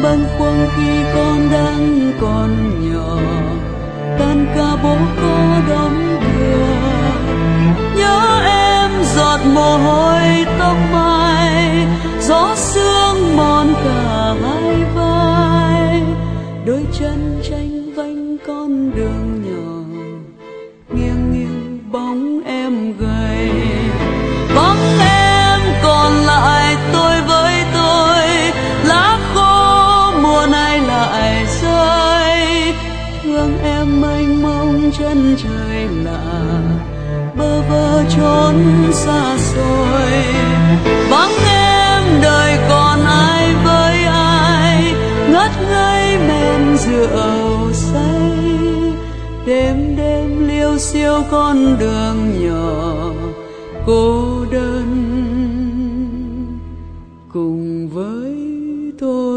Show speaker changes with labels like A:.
A: bâng khuâng khi con đang còn nhỏ, tan ca bố có đóng đưa. Nhớ em giọt mồ hôi tóc mai, gió sương mòn cả hai vai, đôi chân tranh vênh con đường nhỏ, nghiêng nghiêng bóng em gầy. Vắng em còn lại tôi với tôi, lá khô mùa nay lại rơi. Thương em mênh mông chân trời lạ, bơ vơ trốn xa xôi. Vắng em đời còn ai với ai, ngất ngây men rượu say. Đêm đêm liêu xiêu con đường nhỏ, cô đơn cùng với tôi.